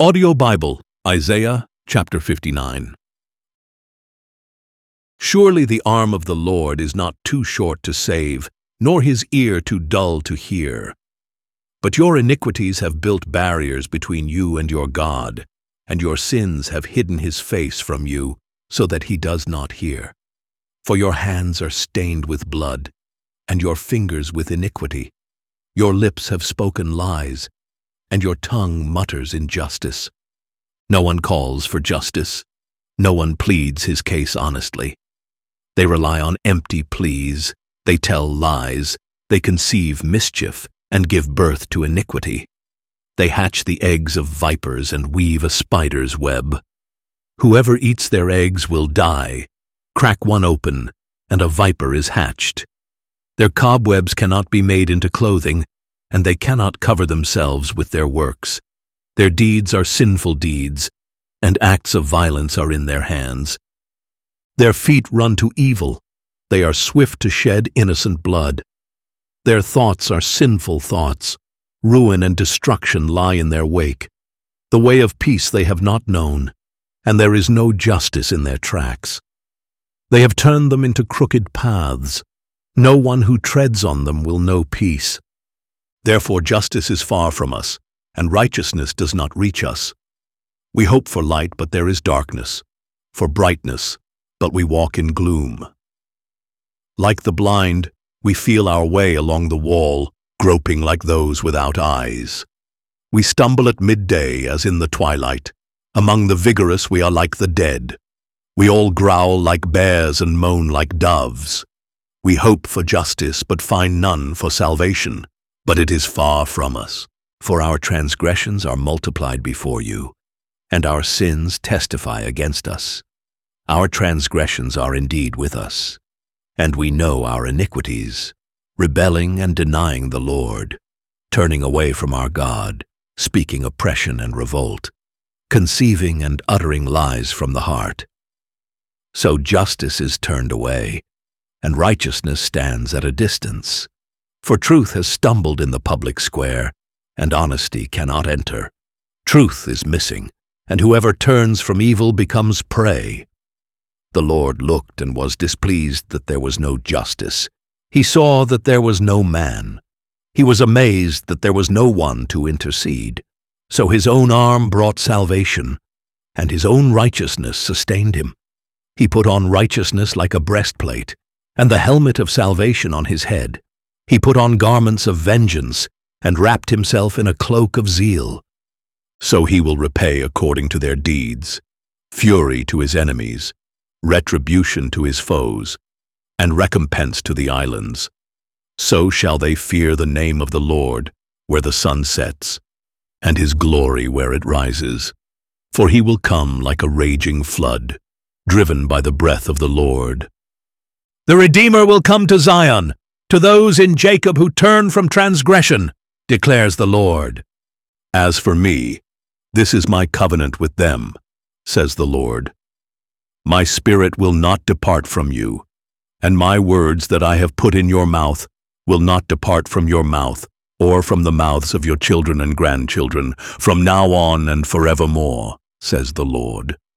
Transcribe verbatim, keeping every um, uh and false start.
Audio Bible, Isaiah chapter fifty-nine. Surely the arm of the Lord is not too short to save, nor his ear too dull to hear. But your iniquities have built barriers between you and your God, and your sins have hidden his face from you, so that he does not hear. For your hands are stained with blood, and your fingers with iniquity. Your lips have spoken lies, and your tongue mutters injustice. No one calls for justice. No one pleads his case honestly. They rely on empty pleas. They tell lies. They conceive mischief and give birth to iniquity. They hatch the eggs of vipers and weave a spider's web. Whoever eats their eggs will die. Crack one open, and a viper is hatched. Their cobwebs cannot be made into clothing, and they cannot cover themselves with their works. Their deeds are sinful deeds, and acts of violence are in their hands. Their feet run to evil. They are swift to shed innocent blood. Their thoughts are sinful thoughts. Ruin and destruction lie in their wake. The way of peace they have not known, and there is no justice in their tracks. They have turned them into crooked paths. No one who treads on them will know peace. Therefore justice is far from us, and righteousness does not reach us. We hope for light, but there is darkness, for brightness, but we walk in gloom. Like the blind, we feel our way along the wall, groping like those without eyes. We stumble at midday as in the twilight. Among the vigorous we are like the dead. We all growl like bears and moan like doves. We hope for justice, but find none for salvation. But it is far from us, for our transgressions are multiplied before you, and our sins testify against us. Our transgressions are indeed with us, and we know our iniquities, rebelling and denying the Lord, turning away from our God, speaking oppression and revolt, conceiving and uttering lies from the heart. So justice is turned away, and righteousness stands at a distance. For truth has stumbled in the public square, and honesty cannot enter. Truth is missing, and whoever turns from evil becomes prey. The Lord looked and was displeased that there was no justice. He saw that there was no man. He was amazed that there was no one to intercede. So his own arm brought salvation, and his own righteousness sustained him. He put on righteousness like a breastplate, and the helmet of salvation on his head. He put on garments of vengeance, and wrapped himself in a cloak of zeal. So he will repay according to their deeds, fury to his enemies, retribution to his foes, and recompense to the islands. So shall they fear the name of the Lord where the sun sets, and his glory where it rises. For he will come like a raging flood, driven by the breath of the Lord. The Redeemer will come to Zion, to those in Jacob who turn from transgression, declares the Lord. As for me, this is my covenant with them, says the Lord. My spirit will not depart from you, and my words that I have put in your mouth will not depart from your mouth, or from the mouths of your children and grandchildren, from now on and forevermore, says the Lord.